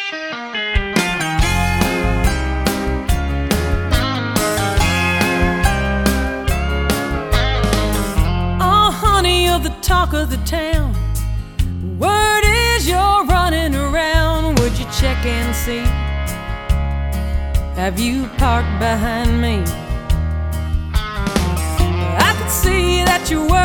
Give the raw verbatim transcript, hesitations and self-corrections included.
Oh, honey, you're the talk of the town. Word is you're running around. Would you check and see? Have you parked behind me? I could see that you were